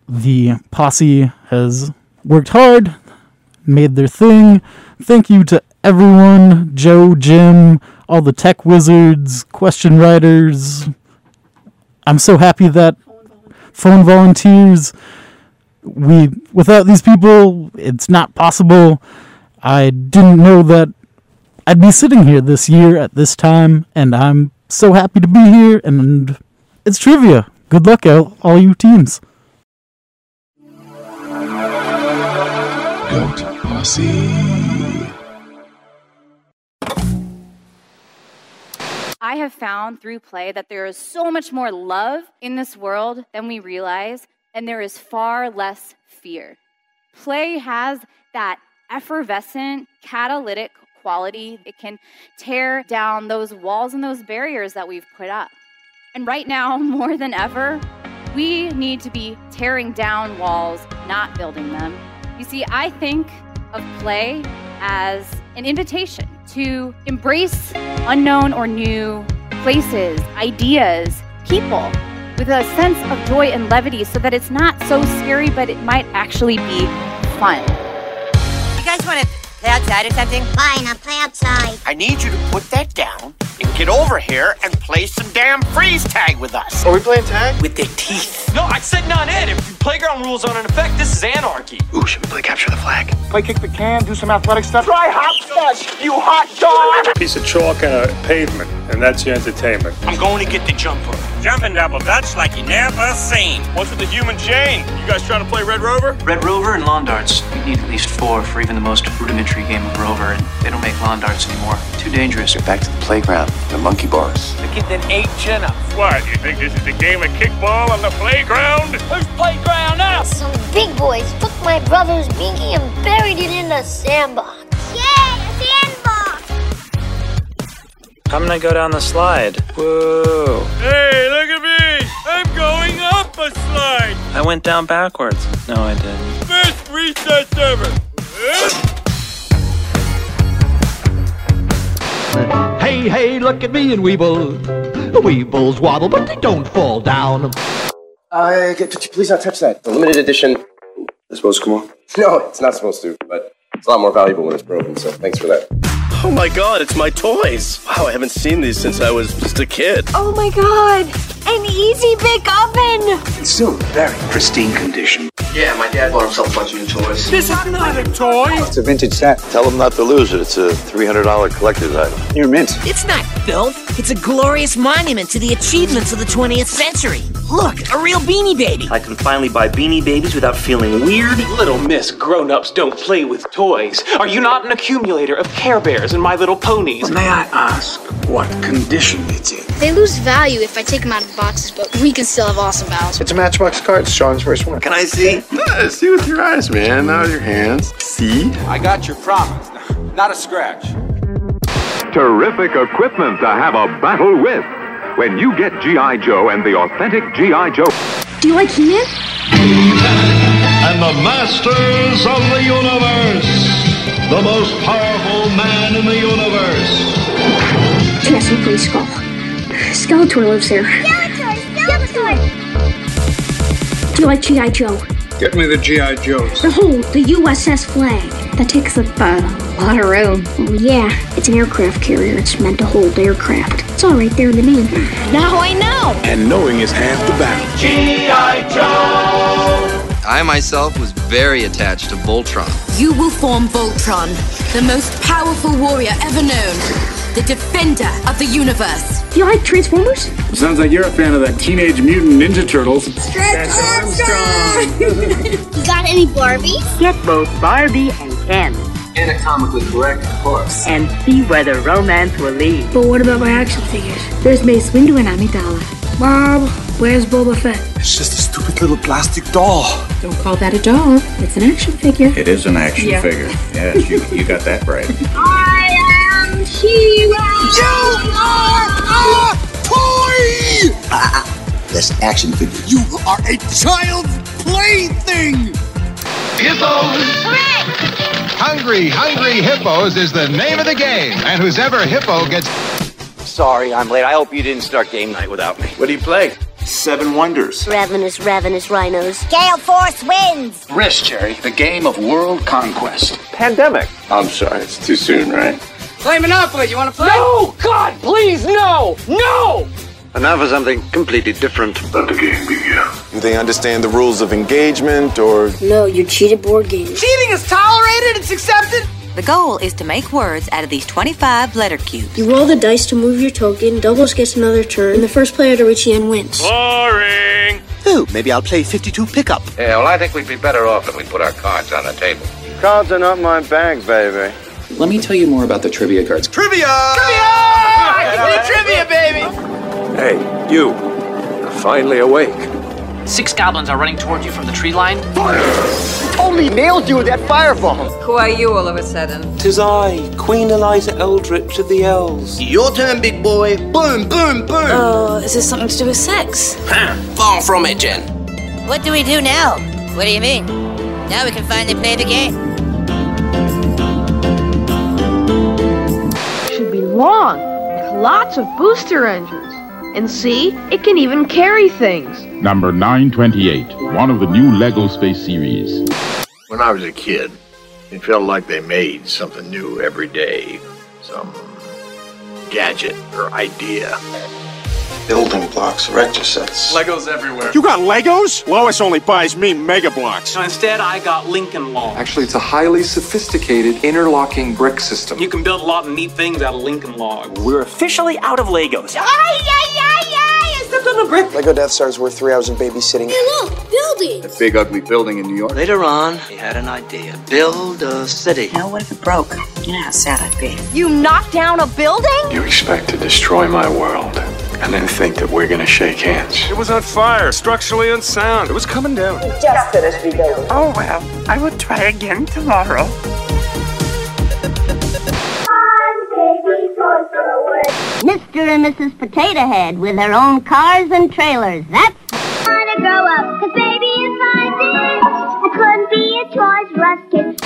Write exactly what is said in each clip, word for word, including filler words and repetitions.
The posse has worked hard, made their thing. Thank you to everyone, Joe, Jim, all the tech wizards, question writers. I'm so happy that phone volunteers, we, without these people, it's not possible. I didn't know that I'd be sitting here this year at this time, and I'm so happy to be here, and it's trivia. Good luck, all, all you teams. Goat Posse. I have found through play that there is so much more love in this world than we realize, and there is far less fear. Play has that effervescent, catalytic quality. It can tear down those walls and those barriers that we've put up. And right now, more than ever, we need to be tearing down walls, not building them. You see, I think of play as an invitation to embrace unknown or new places, ideas, people, with a sense of joy and levity so that it's not so scary, but it might actually be fun. You guys want to play outside or something? Fine, I'll play outside. I need you to put that down and get over here and play some damn freeze tag with us. Are we playing tag? With their teeth. No, I said none in. If playground rules aren't in effect, this is anarchy. Ooh, should we play capture the flag? Play kick the can, do some athletic stuff. Try hopscotch, you hot dog! Piece of chalk and a pavement, and that's your entertainment. I'm going to get the jumper. Jumping double dutch like you never seen. What's with the human chain? You guys trying to play Red Rover? Red Rover and lawn darts. You need at least four for even the most rudimentary game of Rover, and they don't make lawn darts anymore. Too dangerous. Get back to the playground. The monkey bars. The kid then ate chin-ups. What, you think this is a game of kickball on the playground? Whose playground now? Some big boys took my brother's binky and buried it in the sandbox. Yay, a sandbox! I'm gonna go down the slide. Whoa. Hey, look at me! I'm going up a slide! I went down backwards. No, I didn't. Best recess ever! Hey, hey, look at me and Weeble. The Weebles waddle, but they don't fall down. Uh, could you please not touch that? The limited edition. It's supposed to come on? No, it's not supposed to, but it's a lot more valuable when it's broken, so thanks for that. Oh my god, it's my toys! Wow, I haven't seen these since I was just a kid. Oh my god, an Easy Bake Oven! It's still in very pristine condition. Yeah, my dad bought himself a bunch of new toys. This is not a toy! It's a vintage set. Tell them not to lose it. It's a three hundred dollars collector's item. You're mint. It's not filth. It's a glorious monument to the achievements of the twentieth century. Look, a real Beanie Baby. I can finally buy Beanie Babies without feeling weird. Little miss, grown-ups don't play with toys. Are you not an accumulator of Care Bears and My Little Ponies? Well, may I ask what condition it's in? They lose value if I take them out of the boxes, but we can still have awesome battles. It's a Matchbox Cards, Sean's first one. Can I see? Uh, see with your eyes, man. Not with your hands. See? I got your promise. Not a scratch. Terrific equipment to have a battle with. When you get G I. Joe and the authentic G I. Joe. Do you like He-Man? And the masters of the universe. The most powerful man in the universe. Yes, we play Skull. Skeletor lives here. Skeletor! Skeletor! Do you like G I. Joe? Get me the G I. Joes. The whole, the U S S flag. That takes up uh, a lot of room. Oh, yeah, it's an aircraft carrier. It's meant to hold aircraft. It's all right there in the name. Now I know! And knowing is half the battle. G I. Joe! I myself was very attached to Voltron. You will form Voltron, the most powerful warrior ever known. The defender of the universe. Do you like Transformers? Sounds like you're a fan of the Teenage Mutant Ninja Turtles. Stretch Armstrong! You got any Barbies? Get both Barbie and Ken. Anatomically correct, of course. And see whether romance will lead. But what about my action figures? There's Mace Windu and Amidala. Mom, where's Boba Fett? It's just a stupid little plastic doll. Don't call that a doll. It's an action figure. It is an action yeah. figure. Yes, you, you got that right. I am She-Ra! You are a toy! Ah, that's action figure. You are a child's plaything! Hippos! Hooray! Hungry, Hungry Hippos is the name of the game, and who's ever hippo gets... Sorry, I'm late. I hope you didn't start game night without me. What do you play? Seven Wonders. Ravenous, ravenous rhinos. Gale Force wins! Risk, Jerry. The game of world conquest. Pandemic. I'm sorry, it's too soon, right? Play Monopoly. You want to play? No! God, please, no! No! And now for something completely different. Let the game begin. Do they understand the rules of engagement, or...? No, you cheated board games. Cheating is tolerated. It's accepted. The goal is to make words out of these twenty-five letter cubes. You roll the dice to move your token, doubles gets another turn, and the first player to reach the end wins. Boring! Oh, maybe I'll play fifty-two pickup. Yeah, well, I think we'd be better off if we put our cards on the table. Cards are not my bags, baby. Let me tell you more about the trivia cards. Trivia! Trivia! Give me trivia, baby! Hey, you. You're finally awake. Six goblins are running towards you from the tree line. Totally nailed you with that fireball. Who are you all of a sudden? Tis I, Queen Eliza Eldritch of the Elves. Your turn, big boy. Boom, boom, boom. Oh, is this something to do with sex? Far from it, Jen. What do we do now? What do you mean? Now we can finally play the game. Should be long, with lots of booster engines. And see, it can even carry things. Number nine twenty-eight, one of the new LEGO Space Series. When I was a kid, it felt like they made something new every day. Some gadget or idea. Building blocks, erector sets. Legos everywhere. You got Legos? Lois only buys me Mega Blocks. So instead, I got Lincoln Log. Actually, it's a highly sophisticated interlocking brick system. You can build a lot of neat things out of Lincoln Logs. We're officially out of Legos. Ay, ay, ay, ay! I stepped on a brick. Lego Death Star's worth three hours of babysitting. Hey, look, building. That big ugly building in New York. Later on, he had an idea. Build a city. Now, what if it broke? You know how sad I'd be. You knocked down a building? You expect to destroy my world, and then think that we're gonna shake hands. It was on fire, structurally unsound. It was coming down. Just finished rebuilding. Oh, well, I will try again tomorrow. Mister and Missus Potato Head with their own cars and trailers. That's I wanna grow up, cause baby, if I did, I couldn't be a Toys R Us kid.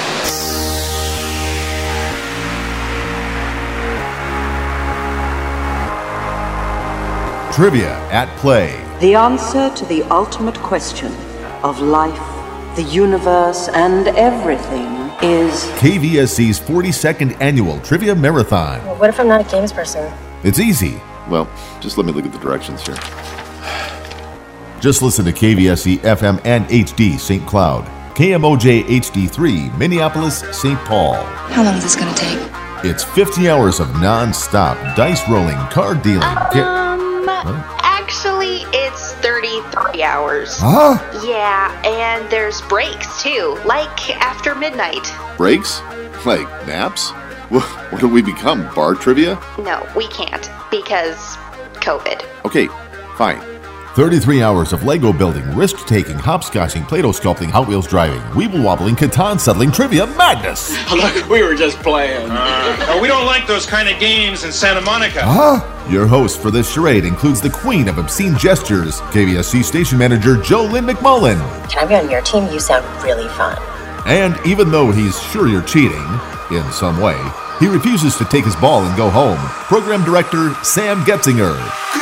Trivia at Play. The answer to the ultimate question of life, the universe, and everything is K V S C's forty-second Annual Trivia Marathon. Well, what if I'm not a games person? It's easy. Well, just let me look at the directions here. Just listen to K V S C F M and H D Saint Cloud, K M O J H D three Minneapolis, Saint Paul. How long is this going to take? It's fifty hours of non-stop dice rolling, card dealing. Um, Huh? actually, it's thirty-three hours. Huh? Yeah, and there's breaks too, like after midnight. Breaks? Like naps? What, what do we become, bar trivia? No, we can't, because COVID. Okay, fine. thirty-three hours of Lego building, risk-taking, hopscotching, Play-Doh sculpting, Hot Wheels driving, weeble-wobbling, Catan settling, trivia madness! Look, we were just playing. Uh, oh, we don't like those kind of games in Santa Monica. Huh? Your host for this charade includes the queen of obscene gestures, K V S C station manager Joe Lynn McMullen. Can I be on your team? You sound really fun. And even though he's sure you're cheating, in some way, he refuses to take his ball and go home. Program director Sam Getzinger.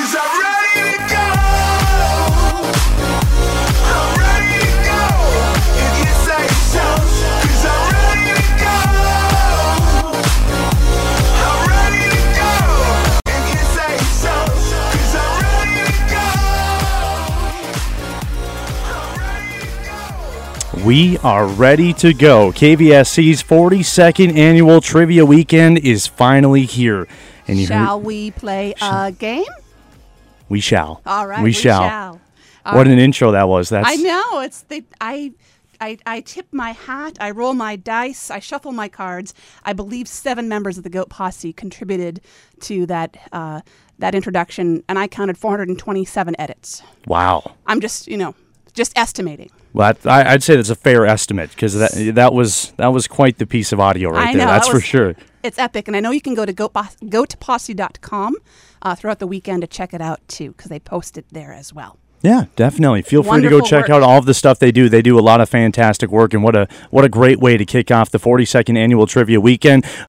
We are ready to go. K V S C's forty-second annual trivia weekend is finally here. And you shall we play a game? We shall. All right, we, we shall. shall. What an intro that was. That's I know. It's the I, I I tip my hat. I roll my dice. I shuffle my cards. I believe seven members of the Goat Posse contributed to that uh, that introduction, and I counted four hundred twenty-seven edits. Wow. I'm just you know just estimating. Well, I, I'd say that's a fair estimate because that that was that was quite the piece of audio right I there. know, That's that for was, sure. It's epic, and I know you can go to goat posse dot com uh, throughout the weekend to check it out too, because they post it there as well. Yeah, definitely. Feel free Wonderful to go check work. out all of the stuff they do. They do a lot of fantastic work, and what a what a great way to kick off the forty-second annual trivia weekend.